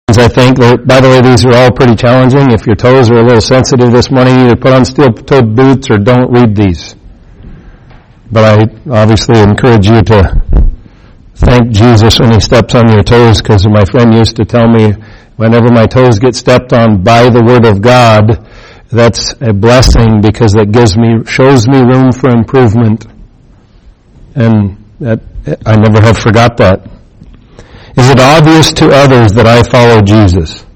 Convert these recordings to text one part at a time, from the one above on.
I think. By the way, these are all pretty challenging. If your toes are a little sensitive this morning, either put on steel-toed boots or don't read these. But I obviously encourage you to thank Jesus when he steps on your toes, because my friend used to tell me, whenever my toes get stepped on by the Word of God, that's a blessing, because that shows me room for improvement. And I never have forgot that. Is it obvious to others that I follow Jesus?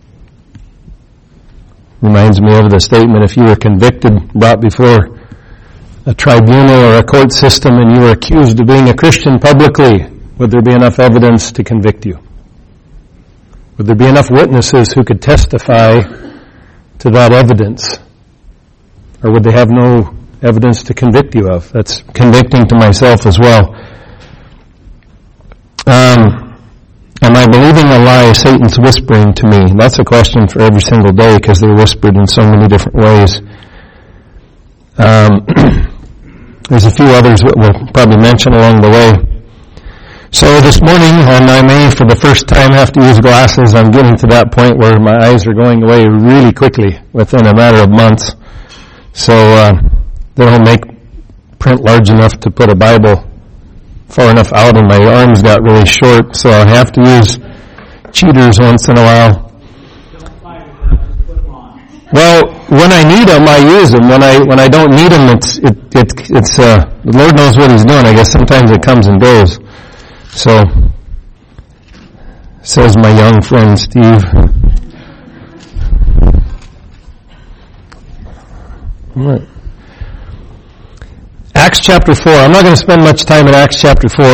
Reminds me of the statement, if you were convicted, brought before a tribunal or a court system, and you were accused of being a Christian publicly, would there be enough evidence to convict you? Would there be enough witnesses who could testify to that evidence? Or would they have no evidence to convict you of? That's convicting to myself as well. Am I believing a lie Satan's whispering to me? That's a question for every single day, because they're whispered in so many different ways. There's a few others that we'll probably mention along the way. So this morning, and I may for the first time have to use glasses, I'm getting to that point where my eyes are going away really quickly within a matter of months. So they don't make print large enough to put a Bible far enough out, and my arms got really short, so I have to use cheaters once in a while. Well, when I need them, I use them. When I don't need them, it's the Lord knows what He's doing. I guess sometimes it comes and goes. So, says my young friend Steve. All right. Acts chapter 4. I'm not going to spend much time in Acts chapter 4.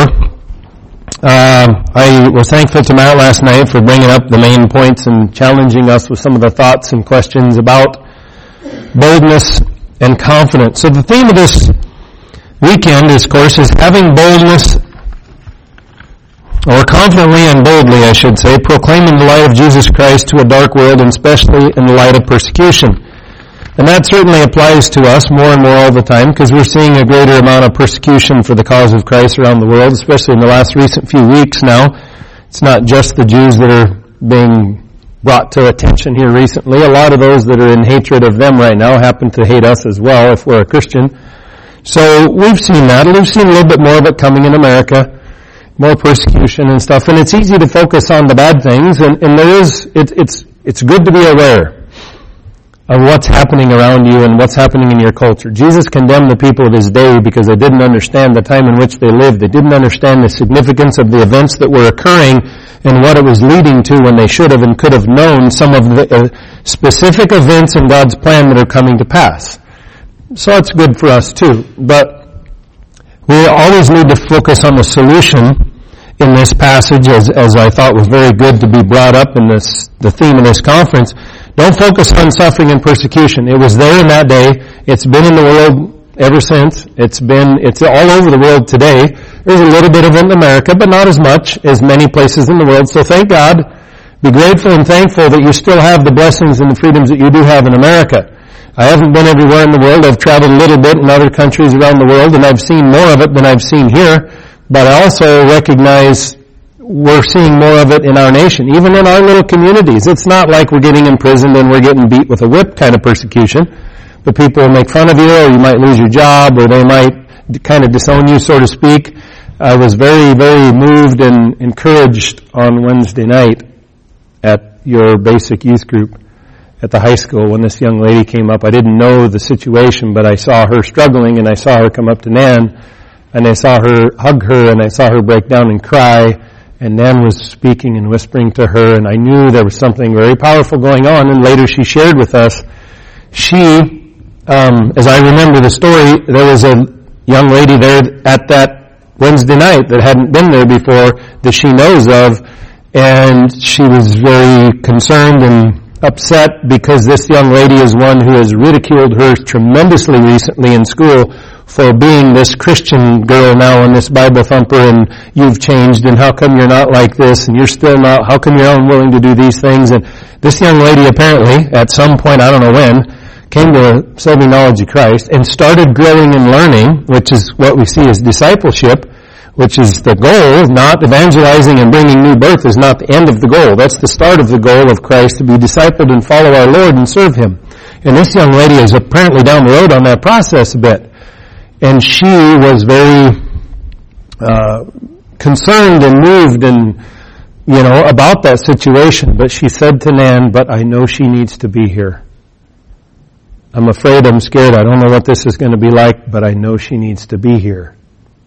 I was thankful to Matt last night for bringing up the main points and challenging us with some of the thoughts and questions about boldness and confidence. So the theme of this weekend, of course, is having boldness, or confidently and boldly, I should say, proclaiming the light of Jesus Christ to a dark world, and especially in the light of persecution. And that certainly applies to us more and more all the time, because we're seeing a greater amount of persecution for the cause of Christ around the world, especially in the last recent few weeks now. It's not just the Jews that are being brought to attention here recently. A lot of those that are in hatred of them right now happen to hate us as well if we're a Christian. So we've seen that, and we've seen a little bit more of it coming in America, more persecution and stuff. And it's easy to focus on the bad things, and it's good to be aware of what's happening around you and what's happening in your culture. Jesus condemned the people of his day because they didn't understand the time in which they lived. They didn't understand the significance of the events that were occurring and what it was leading to, when they should have and could have known some of the specific events in God's plan that are coming to pass. So it's good for us too. But we always need to focus on the solution in this passage, as I thought was very good to be brought up in the theme of this conference. Don't focus on suffering and persecution. It was there in that day. It's been in the world ever since. It's all over the world today. There's a little bit of it in America, but not as much as many places in the world. So thank God. Be grateful and thankful that you still have the blessings and the freedoms that you do have in America. I haven't been everywhere in the world. I've traveled a little bit in other countries around the world, and I've seen more of it than I've seen here. But I also recognize we're seeing more of it in our nation, even in our little communities. It's not like we're getting imprisoned and we're getting beat with a whip kind of persecution. But people will make fun of you, or you might lose your job, or they might kind of disown you, so to speak. I was very, very moved and encouraged on Wednesday night at your basic youth group at the high school when this young lady came up. I didn't know the situation, but I saw her struggling, and I saw her come up to Nan, and I saw her hug her, and I saw her break down and cry. And Nan was speaking and whispering to her, and I knew there was something very powerful going on. And later she shared with us, as I remember the story, there was a young lady there at that Wednesday night that hadn't been there before, that she knows of, and she was very concerned and upset because this young lady is one who has ridiculed her tremendously recently in school for being this Christian girl now and this Bible thumper, and you've changed, and how come you're not like this, and you're still not, how come you're unwilling to do these things? And this young lady apparently, at some point, I don't know when, came to saving knowledge of Christ and started growing and learning, which is what we see as discipleship, which is the goal. Not evangelizing and bringing new birth is not the end of the goal. That's the start of the goal of Christ, to be discipled and follow our Lord and serve Him. And this young lady is apparently down the road on that process a bit. And she was very concerned and moved and, about that situation. But she said to Nan, but I know she needs to be here. I'm afraid, I'm scared, I don't know what this is going to be like, but I know she needs to be here.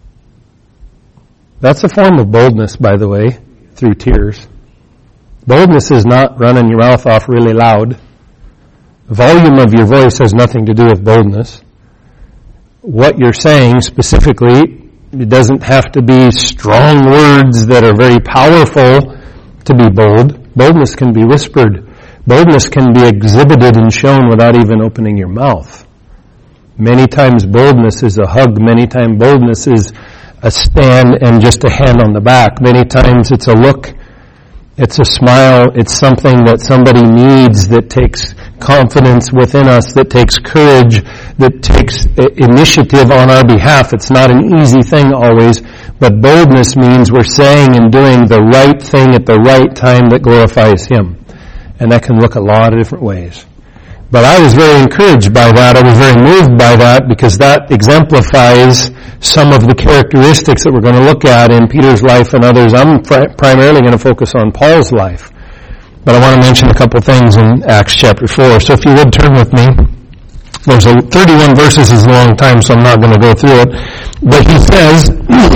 That's a form of boldness, by the way, through tears. Boldness is not running your mouth off really loud. The volume of your voice has nothing to do with boldness. What you're saying specifically, it doesn't have to be strong words that are very powerful to be bold. Boldness can be whispered. Boldness can be exhibited and shown without even opening your mouth. Many times boldness is a hug. Many times boldness is a stand and just a hand on the back. Many times it's a look. It's a smile. It's something that somebody needs, that takes confidence within us, that takes courage, that takes initiative on our behalf. It's not an easy thing always, but boldness means we're saying and doing the right thing at the right time that glorifies Him. And that can look a lot of different ways. But I was very encouraged by that. I was very moved by that, because that exemplifies some of the characteristics that we're going to look at in Peter's life and others. I'm primarily going to focus on Paul's life. But I want to mention a couple things in Acts chapter 4. So if you would turn with me. There's 31 verses is a long time, so I'm not going to go through it. But he says,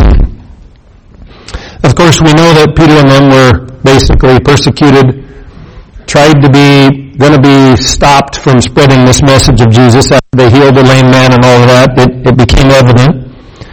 of course, we know that Peter and them were basically persecuted, tried to be, going to be stopped from spreading this message of Jesus after they healed the lame man and all of that. It became evident.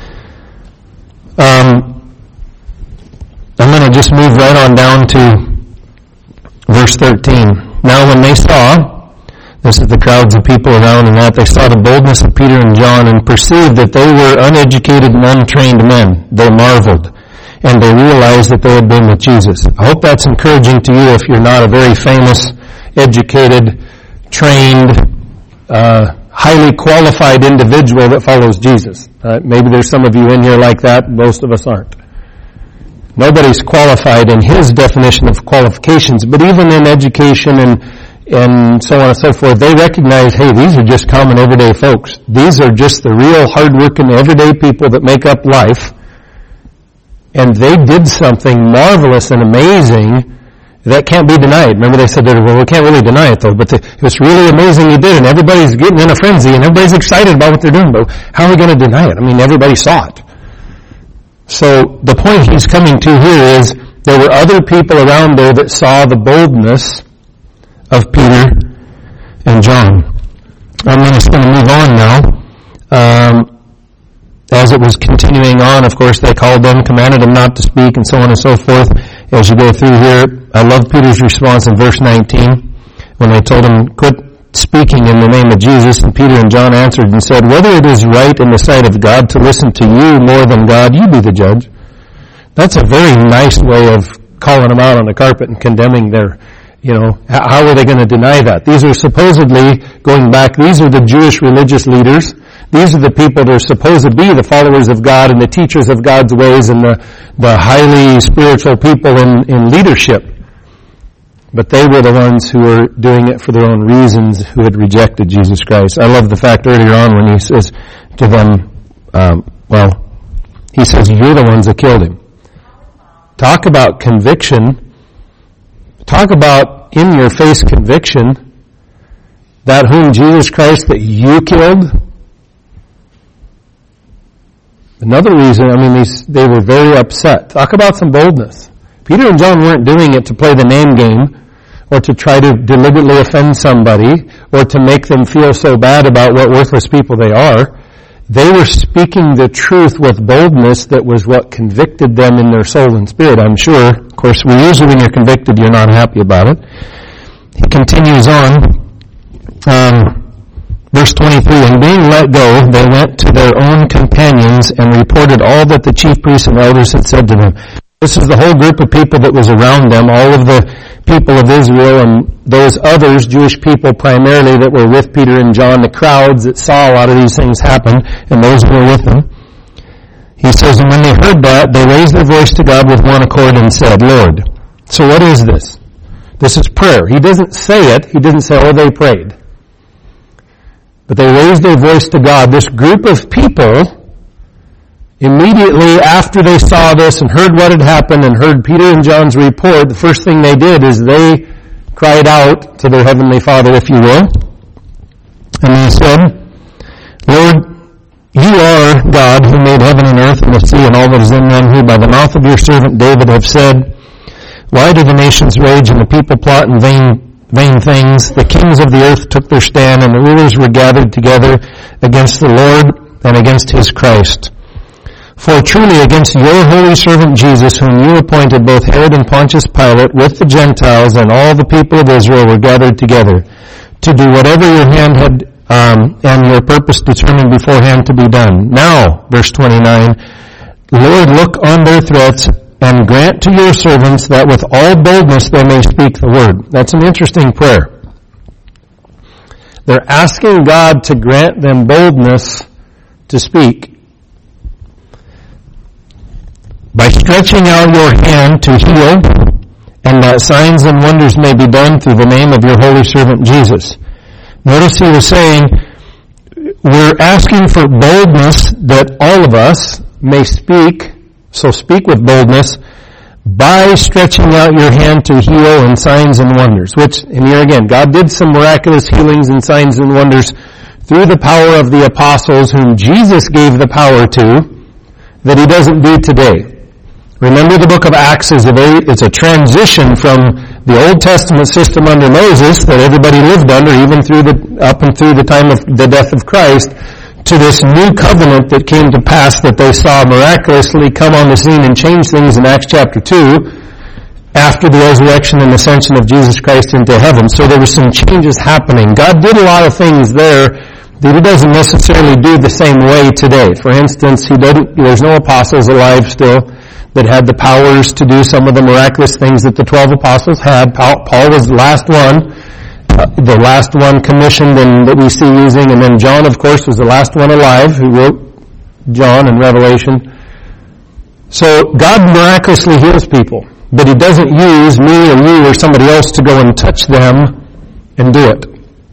I'm going to just move right on down to verse 13. Now when they saw, this is the crowds of people around and that, they saw the boldness of Peter and John and perceived that they were uneducated and untrained men. They marveled. And they realized that they had been with Jesus. I hope that's encouraging to you if you're not a very famous, educated, trained, highly qualified individual that follows Jesus. Maybe there's some of you in here like that. Most of us aren't. Nobody's qualified in his definition of qualifications, but even in education and so on and so forth, they recognize, hey, these are just common everyday folks. These are just the real hard-working everyday people that make up life. And they did something marvelous and amazing that can't be denied. Remember they said, well, we can't really deny it though, but it was really amazing you did, and everybody's getting in a frenzy, and everybody's excited about what they're doing, but how are we going to deny it? I mean, everybody saw it. So the point he's coming to here is there were other people around there that saw the boldness of Peter and John. I'm just going to move on now. As it was continuing on, of course, they called them, commanded them not to speak, and so on and so forth. As you go through here, I love Peter's response in verse 19, when they told him, quit speaking in the name of Jesus, and Peter and John answered and said, whether it is right in the sight of God to listen to you more than God, you be the judge. That's a very nice way of calling them out on the carpet and condemning their, how are they going to deny that? These are supposedly, going back, these are the Jewish religious leaders. These are the people that are supposed to be the followers of God and the teachers of God's ways and the highly spiritual people in leadership. But they were the ones who were doing it for their own reasons, who had rejected Jesus Christ. I love the fact earlier on when he says to them, he says, you're the ones that killed him. Talk about conviction. Talk about in-your-face conviction. That whom Jesus Christ that you killed. Another reason, they were very upset. Talk about some boldness. Peter and John weren't doing it to play the name game or to try to deliberately offend somebody or to make them feel so bad about what worthless people they are. They were speaking the truth with boldness that was what convicted them in their soul and spirit, I'm sure. Of course, usually when you're convicted, you're not happy about it. He continues on. Verse 23, and being let go, they went to their own companions and reported all that the chief priests and elders had said to them. This is the whole group of people that was around them, all of the people of Israel and those others, Jewish people primarily, that were with Peter and John, the crowds that saw a lot of these things happen, and those who were with them. He says, and when they heard that, they raised their voice to God with one accord and said, Lord. So what is this? This is prayer. He doesn't say it. He didn't say, oh, they prayed. But they raised their voice to God. This group of people, immediately after they saw this and heard what had happened and heard Peter and John's report, the first thing they did is they cried out to their Heavenly Father, if you will. And they said, Lord, you are God who made heaven and earth and the sea and all that is in them, who by the mouth of your servant David have said, why do the nations rage and the people plot in vain things? The kings of the earth took their stand and the rulers were gathered together against the Lord and against his Christ. For truly against your holy servant Jesus, whom you appointed, both Herod and Pontius Pilate, with the Gentiles and all the people of Israel were gathered together, to do whatever your hand had and your purpose determined beforehand to be done. Now, verse 29, Lord, look on their threats and grant to your servants that with all boldness they may speak the word. That's an interesting prayer. They're asking God to grant them boldness to speak. By stretching out your hand to heal, and that signs and wonders may be done through the name of your holy servant Jesus. Notice he was saying, we're asking for boldness that all of us may speak, so speak with boldness, by stretching out your hand to heal and signs and wonders. Which, and here again, God did some miraculous healings and signs and wonders through the power of the apostles whom Jesus gave the power to, that he doesn't do today. Remember the book of Acts is it's a transition from the Old Testament system under Moses that everybody lived under, even up and through the time of the death of Christ, to this new covenant that came to pass that they saw miraculously come on the scene and change things in Acts chapter 2 after the resurrection and ascension of Jesus Christ into heaven. So there were some changes happening. God did a lot of things there that he doesn't necessarily do the same way today. For instance, there's no apostles alive still that had the powers to do some of the miraculous things that the 12 apostles had. Paul was the last one commissioned and that we see using, and then John, of course, was the last one alive who wrote John and Revelation. So God miraculously heals people, but he doesn't use me or you or somebody else to go and touch them and do it.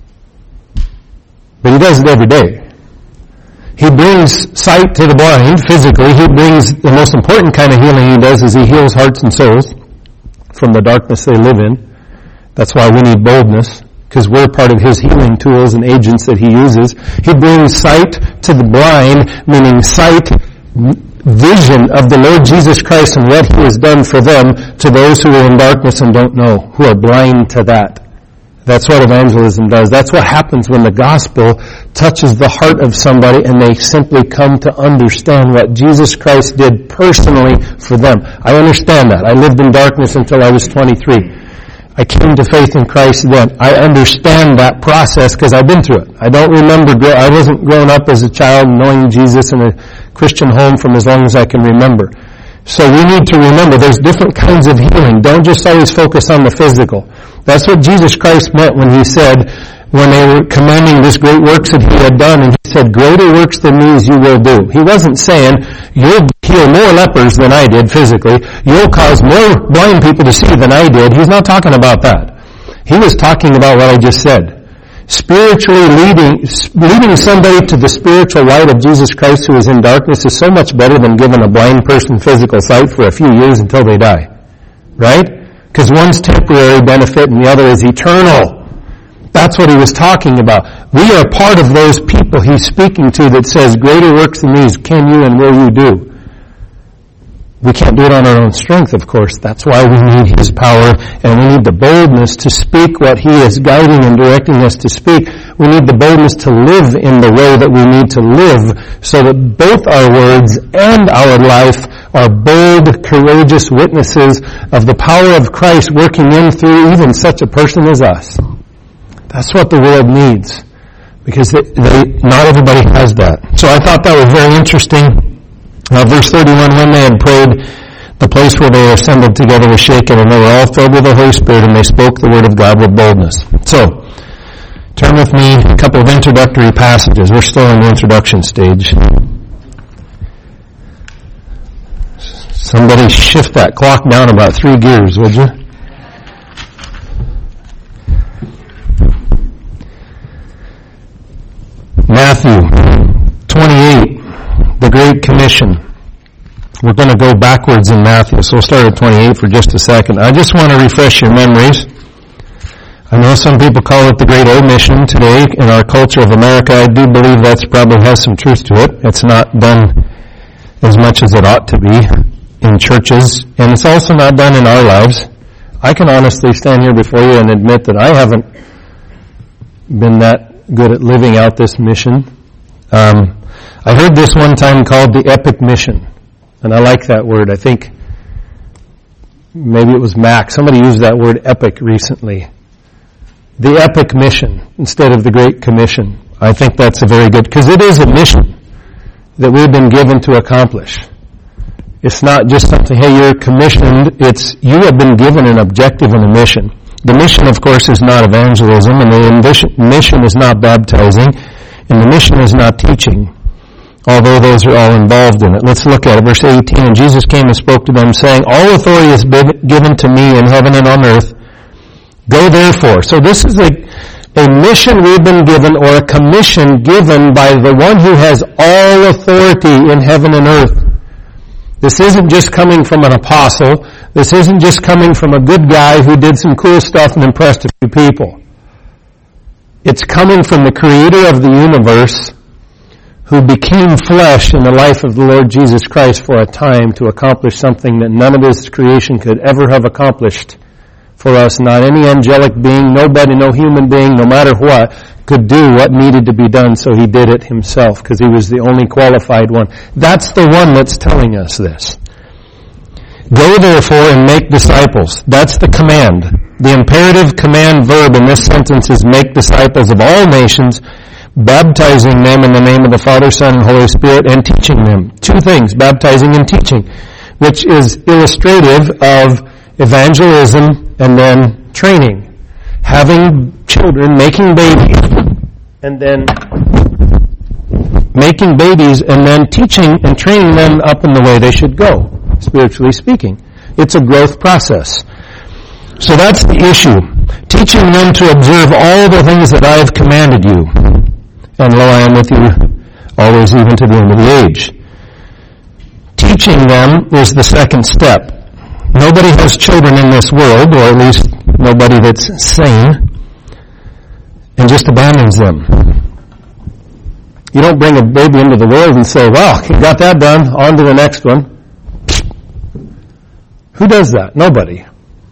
But he does it every day. He brings sight to the blind physically. He brings the most important kind of healing he does is he heals hearts and souls from the darkness they live in. That's why we need boldness, because we're part of his healing tools and agents that he uses. He brings sight to the blind, meaning sight, vision of the Lord Jesus Christ and what he has done for them to those who are in darkness and don't know, who are blind to that. That's what evangelism does. That's what happens when the gospel touches the heart of somebody and they simply come to understand what Jesus Christ did personally for them. I understand that. I lived in darkness until I was 23. I came to faith in Christ then. I understand that process because I've been through it. I don't remember, I wasn't grown up as a child knowing Jesus in a Christian home from as long as I can remember. So we need to remember there's different kinds of healing. Don't just always focus on the physical. That's what Jesus Christ meant when he said, when they were commending this great works that he had done, and he said, greater works than these you will do. He wasn't saying, you'll heal more lepers than I did physically. You'll cause more blind people to see than I did. He's not talking about that. He was talking about what I just said. Spiritually leading somebody to the spiritual light of Jesus Christ who is in darkness is so much better than giving a blind person physical sight for a few years until they die. Right? Because one's temporary benefit and the other is eternal. That's what he was talking about. We are part of those people he's speaking to that says, greater works than these can you and will you do. We can't do it on our own strength, of course. That's why we need his power, and we need the boldness to speak what he is guiding and directing us to speak. We need the boldness to live in the way that we need to live so that both our words and our life are bold, courageous witnesses of the power of Christ working in through even such a person as us. That's what the world needs, because not everybody has that. So I thought that was very interesting. Verse 31, when they had prayed, the place where they were assembled together was shaken, and they were all filled with the Holy Spirit, and they spoke the word of God with boldness. So, turn with me a couple of introductory passages. We're still in the introduction stage. Somebody shift that clock down about 3 gears, would you? Matthew 28, the Great Commission. We're going to go backwards in Matthew, so we'll start at 28 for just a second. I just want to refresh your memories. I know some people call it the Great Omission today in our culture of America. I do believe that probably has some truth to it. It's not done as much as it ought to be in churches, and it's also not done in our lives. I can honestly stand here before you and admit that I haven't been that good at living out this mission. I heard this one time called the epic mission, and I like that word. I think maybe it was Mac. Somebody used that word epic recently. The epic mission instead of the Great Commission. I think that's a very good, because it is a mission that we've been given to accomplish. It's not just something, hey, you're commissioned. It's, you have been given an objective and a mission. The mission, of course, is not evangelism, and the mission is not baptizing, and the mission is not teaching, although those are all involved in it. Let's look at it. Verse 18, and Jesus came and spoke to them, saying, all authority is given to me in heaven and on earth. Go therefore. So this is a mission we've been given, or a commission given by the one who has all authority in heaven and earth. This isn't just coming from an apostle. This isn't just coming from a good guy who did some cool stuff and impressed a few people. It's coming from the creator of the universe, who became flesh in the life of the Lord Jesus Christ for a time to accomplish something that none of his creation could ever have accomplished for us. Not any angelic being, nobody, no human being, no matter what, could do what needed to be done, so he did it himself, because he was the only qualified one. That's the one that's telling us this. Go therefore and make disciples. That's the command. The imperative command verb in this sentence is make disciples of all nations, baptizing them in the name of the Father, Son, and Holy Spirit, and teaching them. 2 things, baptizing and teaching, which is illustrative of evangelism and then training. Having children, making babies, and then teaching and training them up in the way they should go, spiritually speaking. It's a growth process. So that's the issue. Teaching them to observe all the things that I have commanded you. And lo, I am with you always, even to the end of the age. Teaching them is the second step. Nobody has children in this world, or at least nobody that's sane, and just abandons them. You don't bring a baby into the world and say, well, you got that done, on to the next one. Who does that? Nobody.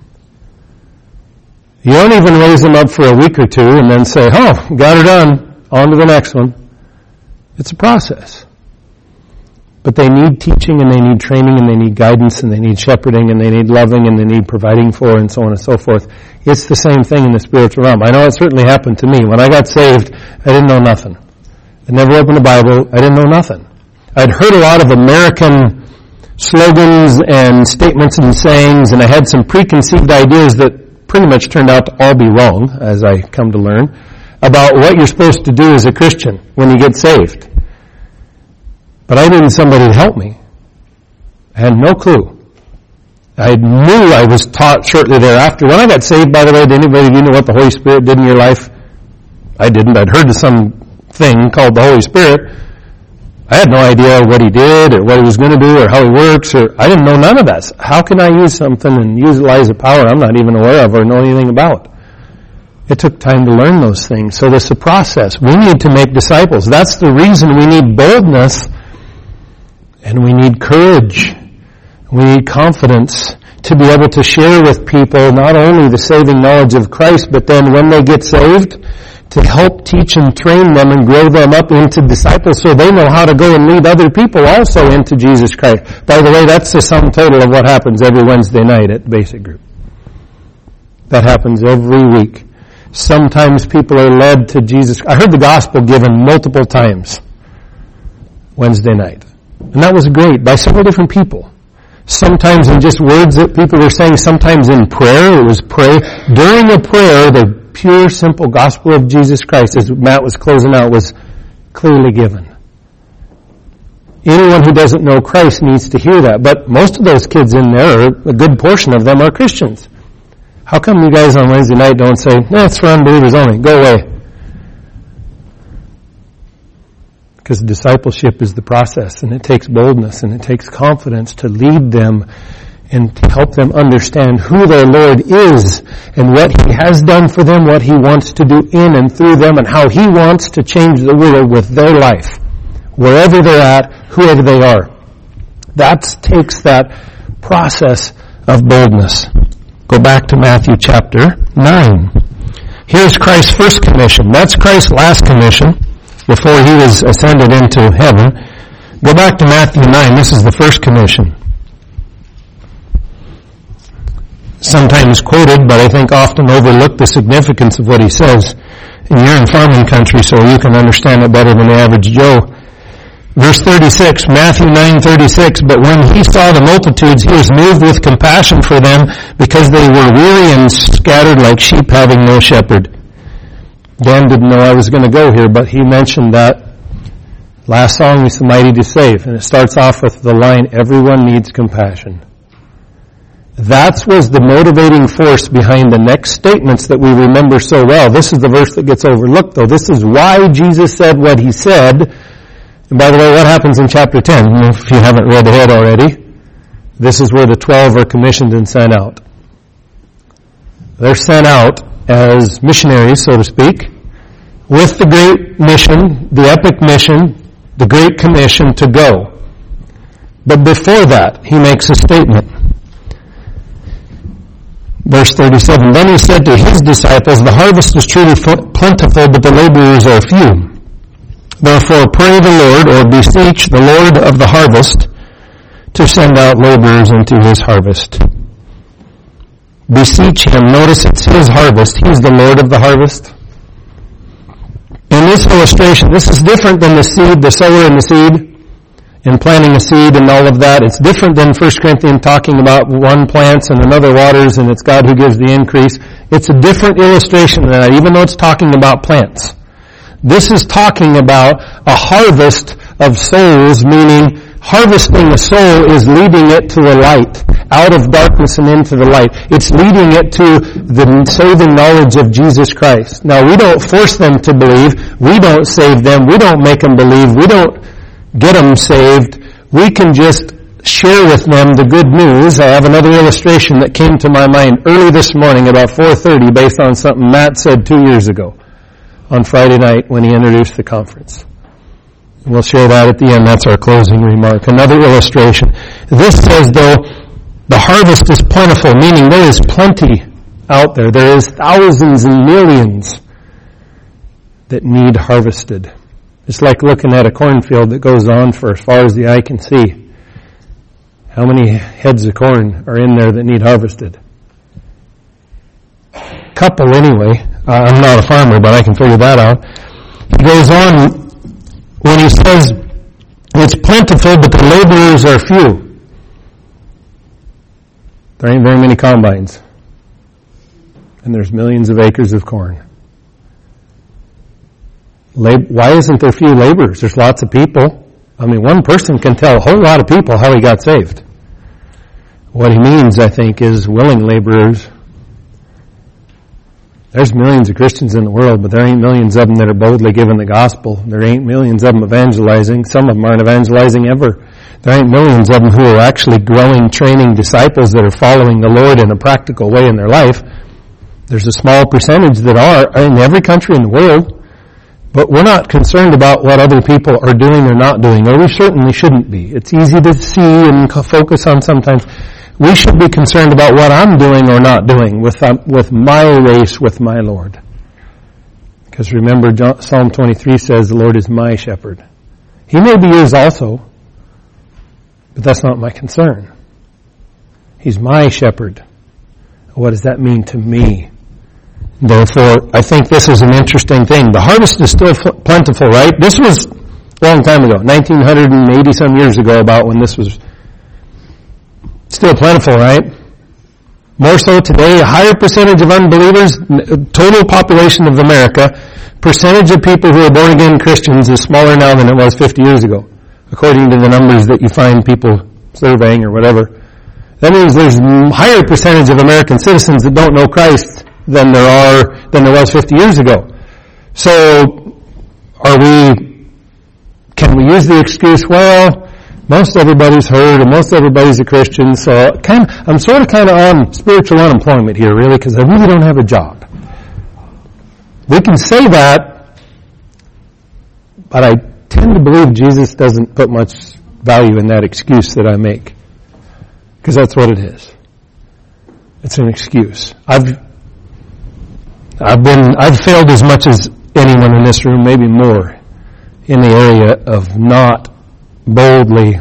You don't even raise them up for a week or 2 and then say, oh, got her done, on to the next one. It's a process. But they need teaching, and they need training, and they need guidance, and they need shepherding, and they need loving, and they need providing for, and so on and so forth. It's the same thing in the spiritual realm. I know it certainly happened to me. When I got saved, I didn't know nothing. I never opened the Bible. I didn't know nothing. I'd heard a lot of American slogans and statements and sayings, and I had some preconceived ideas that pretty much turned out to all be wrong, as I come to learn, about what you're supposed to do as a Christian when you get saved. But I needed somebody to help me. I had no clue. I knew I was taught shortly thereafter. When I got saved, by the way, did anybody of you know what the Holy Spirit did in your life? I didn't. I'd heard of some thing called the Holy Spirit. I had no idea what he did, or what he was going to do, or how he works, or I didn't know none of that. How can I use something and utilize a power I'm not even aware of or know anything about? It took time to learn those things. So this is a process. We need to make disciples. That's the reason we need boldness. And we need courage. We need confidence to be able to share with people not only the saving knowledge of Christ, but then when they get saved, to help teach and train them and grow them up into disciples so they know how to go and lead other people also into Jesus Christ. By the way, that's the sum total of what happens every Wednesday night at Basic Group. That happens every week. Sometimes people are led to Jesus. I heard the gospel given multiple times Wednesday night. And that was great, by several different people. Sometimes in just words that people were saying, sometimes in prayer. It was pray. During a prayer, the pure, simple gospel of Jesus Christ, as Matt was closing out, was clearly given. Anyone who doesn't know Christ needs to hear that. But most of those kids in there, a good portion of them are Christians. How come you guys on Wednesday night don't say, no, it's for unbelievers only, go away? Because discipleship is the process, and it takes boldness, and it takes confidence to lead them and to help them understand who their Lord is and what He has done for them, what He wants to do in and through them, and how He wants to change the world with their life, wherever they're at, whoever they are. That takes that process of boldness. Go back to Matthew chapter 9. Here's Christ's first commission. That's Christ's last commission before He was ascended into heaven. Go back to Matthew 9. This is the first commission. Sometimes quoted, but I think often overlooked the significance of what He says. And you're in farming country, so you can understand it better than the average Joe. Verse 36, Matthew 9:36, but when He saw the multitudes, He was moved with compassion for them because they were weary and scattered like sheep having no shepherd. Dan didn't know I was going to go here, but he mentioned that last song is the mighty to save, and it starts off with the line, everyone needs compassion. That was the motivating force behind the next statements that we remember so well. This is the verse that gets overlooked, though. This is why Jesus said what He said. And by the way, what happens in chapter 10? If you haven't read ahead already, this is where the 12 are commissioned and sent out. They're sent out as missionaries, so to speak, with the great mission, the epic mission, the great commission to go. But before that, He makes a statement. Verse 37, then He said to His disciples, the harvest is truly plentiful, but the laborers are few. Therefore pray the Lord, or beseech the Lord of the harvest, to send out laborers into His harvest. Beseech Him. Notice it's His harvest. He's the Lord of the harvest. In this illustration, this is different than the seed, the sower and the seed, and planting a seed and all of that. It's different than 1 Corinthians talking about one plants and another waters and it's God who gives the increase. It's a different illustration than that, even though it's talking about plants. This is talking about a harvest of souls, meaning harvesting a soul is leading it to the light, out of darkness and into the light. It's leading it to the saving knowledge of Jesus Christ. Now, we don't force them to believe. We don't save them. We don't make them believe. We don't get them saved. We can just share with them the good news. I have another illustration that came to my mind early this morning about 4:30 based on something Matt said 2 years ago on Friday night when he introduced the conference. We'll share that at the end. That's our closing remark. Another illustration. This says, though, the harvest is plentiful, meaning there is plenty out there. There is thousands and millions that need harvested. It's like looking at a cornfield that goes on for as far as the eye can see. How many heads of corn are in there that need harvested? Couple anyway. I'm not a farmer, but I can figure that out. He goes on when he says, it's plentiful, but the laborers are few. There ain't very many combines. And there's millions of acres of corn. Why isn't there few laborers? There's lots of people. I mean, one person can tell a whole lot of people how he got saved. What he means, I think, is willing laborers. There's millions of Christians in the world, but there ain't millions of them that are boldly giving the gospel. There ain't millions of them evangelizing. Some of them aren't evangelizing ever. There ain't millions of them who are actually growing, training disciples that are following the Lord in a practical way in their life. There's a small percentage that are in every country in the world. But we're not concerned about what other people are doing or not doing, or we certainly shouldn't be. It's easy to see and focus on sometimes. We should be concerned about what I'm doing or not doing with my race with my Lord. Because remember, Psalm 23 says, the Lord is my shepherd. He may be yours also, but that's not my concern. He's my shepherd. What does that mean to me? Therefore, I think this is an interesting thing. The harvest is still plentiful, right? This was a long time ago, 1980 some years ago about when this was still plentiful, right? More so today, a higher percentage of unbelievers, total population of America, percentage of people who are born again Christians is smaller now than it was 50 years ago. according to the numbers that you find people surveying or whatever. That means there's a higher percentage of American citizens that don't know Christ than there was 50 years ago. So, can we use the excuse, well, most everybody's heard and most everybody's a Christian, so I'm sort of on spiritual unemployment here, really, because I really don't have a job. We can say that, but I tend to believe Jesus doesn't put much value in that excuse that I make. Because that's what it is. It's an excuse. I've failed as much as anyone in this room, maybe more, in the area of not boldly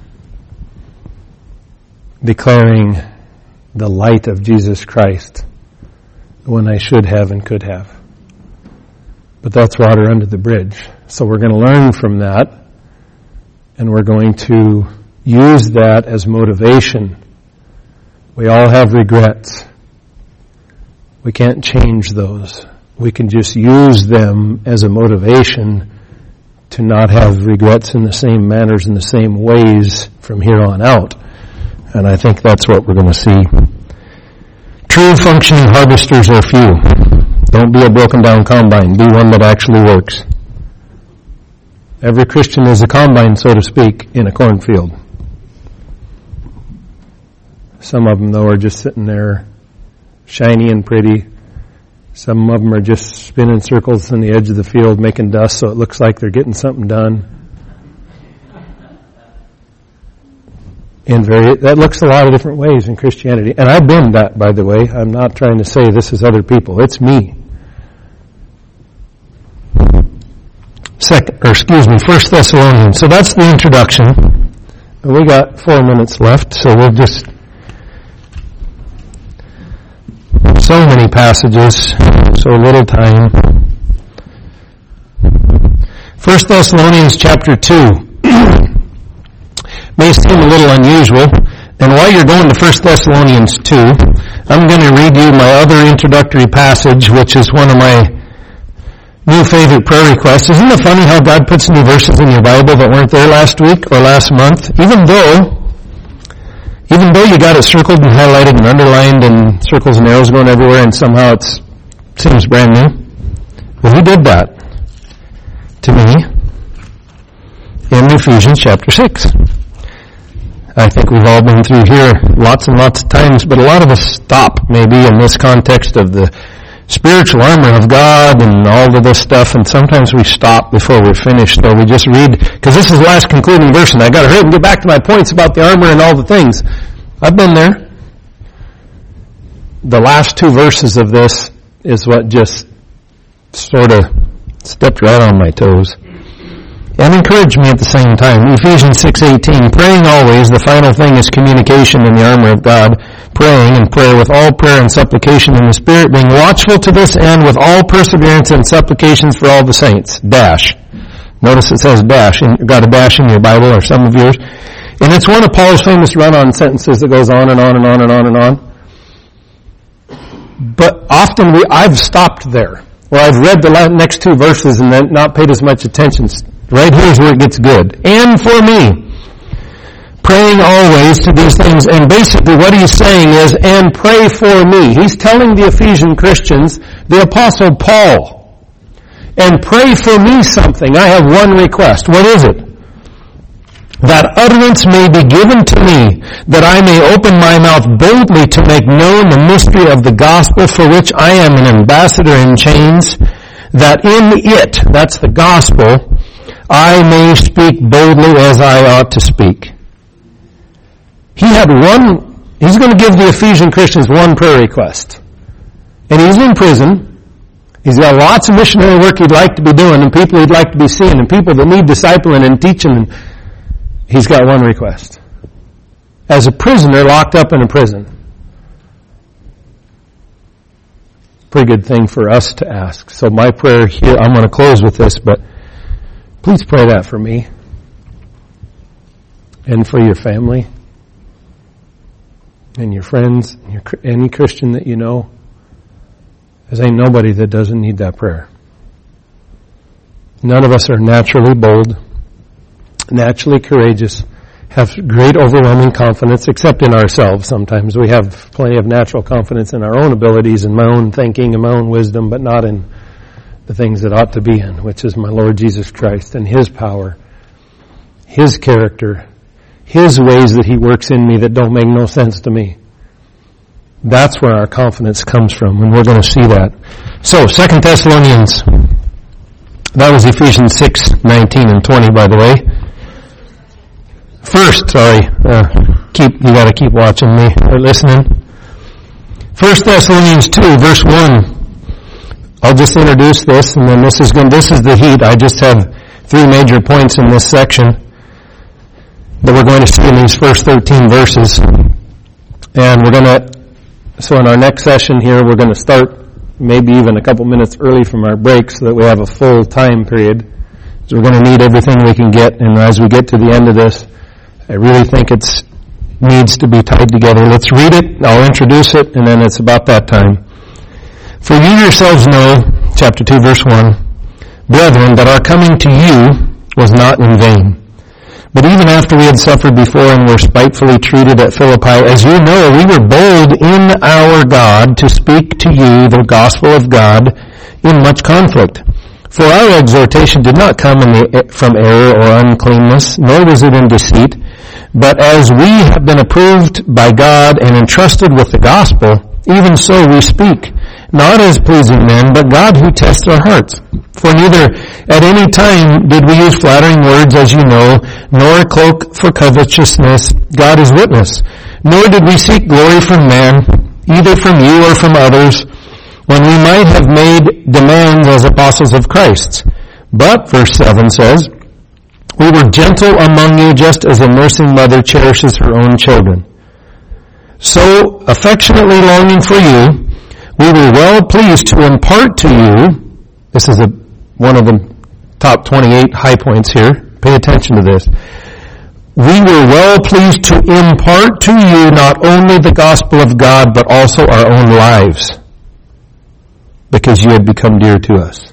declaring the light of Jesus Christ when I should have and could have. But that's water under the bridge. So we're going to learn from that, and we're going to use that as motivation. We all have regrets. We can't change those. We can just use them as a motivation to not have regrets in the same manners, in the same ways from here on out. And I think that's what we're going to see. True functioning harvesters are few. Don't be a broken down combine. Be one that actually works. Every Christian is a combine, so to speak, in a cornfield. Some of them, though, are just sitting there shiny and pretty. Some of them are just spinning circles on the edge of the field, making dust so it looks like they're getting something done. That looks a lot of different ways in Christianity. And I've been that, by the way. I'm not trying to say this is other people. It's me. 1 Thessalonians. So that's the introduction. And we got 4 minutes left, so we'll just... So many passages, so little time. 1 Thessalonians chapter 2 may seem a little unusual. And while you're going to 1 Thessalonians 2, I'm going to read you my other introductory passage, which is one of my new favorite prayer requests. Isn't it funny how God puts new verses in your Bible that weren't there last week or last month? Even though you got it circled and highlighted and underlined and circles and arrows going everywhere and somehow it seems brand new. Well, He did that to me in Ephesians chapter 6. I think we've all been through here lots and lots of times, but a lot of us stop maybe in this context of the spiritual armor of God and all of this stuff, and sometimes we stop before we're finished, or we just read, because this is the last concluding verse, and I got to hurry and get back to my points about the armor and all the things. I've been there. The last 2 verses of this is what just sort of stepped right on my toes. And encouraged me at the same time. Ephesians 6:18, praying always, the final thing is communication in the armor of God, praying and prayer with all prayer and supplication in the Spirit, being watchful to this end with all perseverance and supplications for all the saints. Dash. Notice it says dash, and you've got a dash in your Bible or some of yours. And it's one of Paul's famous run-on sentences that goes on and on and on and on and on. But often I've stopped there, or I've read the next 2 verses and then not paid as much attention. Right here's where it gets good. And for me, praying always to these things. And basically what he's saying is, and pray for me. He's telling the Ephesian Christians, the Apostle Paul, and pray for me something. I have one request. What is it? That utterance may be given to me, that I may open my mouth boldly to make known the mystery of the gospel, for which I am an ambassador in chains, that in it, that's the gospel, I may speak boldly as I ought to speak. He's going to give the Ephesian Christians one prayer request. And he's in prison. He's got lots of missionary work he'd like to be doing, and people he'd like to be seeing, and people that need discipling and teaching. And he's got one request. As a prisoner locked up in a prison. Pretty good thing for us to ask. So my prayer here, I'm going to close with this, but please pray that for me and for your family and your friends, and any Christian that you know. There ain't nobody that doesn't need that prayer. None of us are naturally bold. naturally courageous, have great overwhelming confidence, except in ourselves sometimes. We have plenty of natural confidence in our own abilities and my own thinking and my own wisdom, but not in the things that ought to be in, which is my Lord Jesus Christ and His power, His character, His ways that He works in me that don't make no sense to me. That's where our confidence comes from, and we're going to see that. So, 2 Thessalonians, that was Ephesians 6:19 and 20, by the way. First, you got to keep watching me or listening. 1 Thessalonians 2, verse 1. I'll just introduce this, and then this is the heat. I just have 3 major points in this section that we're going to see in these first 13 verses. And so in our next session here, we're going to start maybe even a couple minutes early from our break so that we have a full time period. So we're going to need everything we can get, and as we get to the end of this, I really think it needs to be tied together. Let's read it, I'll introduce it, and then it's about that time. For you yourselves know, chapter 2, verse 1, brethren, that our coming to you was not in vain. But even after we had suffered before and were spitefully treated at Philippi, as you know, we were bold in our God to speak to you the gospel of God in much conflict. For our exhortation did not come from error or uncleanness, nor was it in deceit, but as we have been approved by God and entrusted with the gospel, even so we speak, not as pleasing men, but God who tests our hearts. For neither at any time did we use flattering words, as you know, nor a cloak for covetousness. God is witness. Nor did we seek glory from man, either from you or from others, when we might have made demands as apostles of Christ. But, verse 7 says, we were gentle among you just as a nursing mother cherishes her own children. So, affectionately longing for you, we were well pleased to impart to you, this is one of the top 28 high points here, pay attention to this. We were well pleased to impart to you not only the gospel of God, but also our own lives, because you had become dear to us.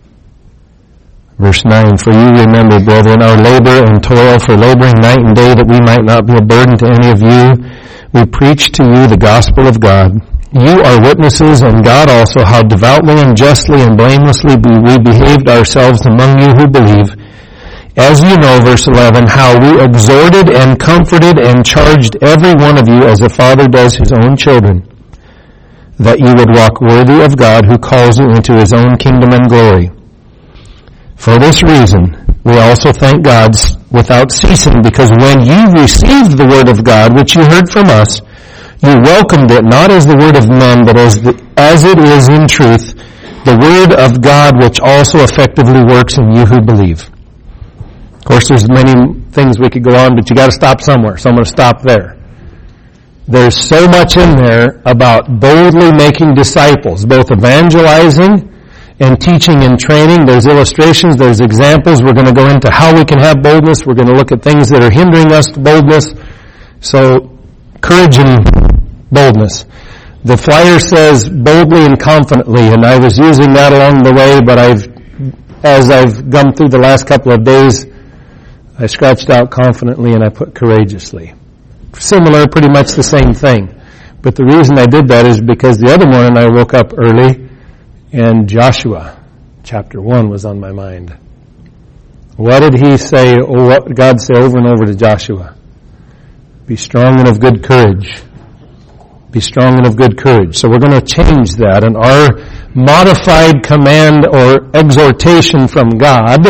Verse 9, for you remember, brethren, our labor and toil for laboring night and day that we might not be a burden to any of you. We preach to you the gospel of God. You are witnesses, and God also, how devoutly and justly and blamelessly we behaved ourselves among you who believe. As you know, verse 11, how we exhorted and comforted and charged every one of you as a father does his own children, that you would walk worthy of God who calls you into His own kingdom and glory. For this reason, we also thank God without ceasing, because when you received the word of God, which you heard from us, you welcomed it not as the word of men, but as it is in truth, the word of God, which also effectively works in you who believe. Of course, there's many things we could go on, but you got to stop somewhere. So I'm going to stop there. There's so much in there about boldly making disciples, both evangelizing and teaching and training. There's illustrations, there's examples. We're going to go into how we can have boldness. We're going to look at things that are hindering us to boldness. So, courage and boldness. The flyer says boldly and confidently, and I was using that along the way, but as I've gone through the last couple of days, I scratched out confidently and I put courageously. Similar, pretty much the same thing. But the reason I did that is because the other morning I woke up early and Joshua chapter 1 was on my mind. What did he say, or what did God say over and over to Joshua? Be strong and of good courage. Be strong and of good courage. So we're going to change that, and our modified command or exhortation from God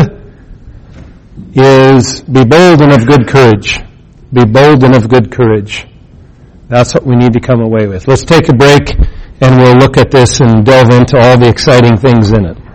is be bold and of good courage. Be bold and of good courage. That's what we need to come away with. Let's take a break and we'll look at this and delve into all the exciting things in it.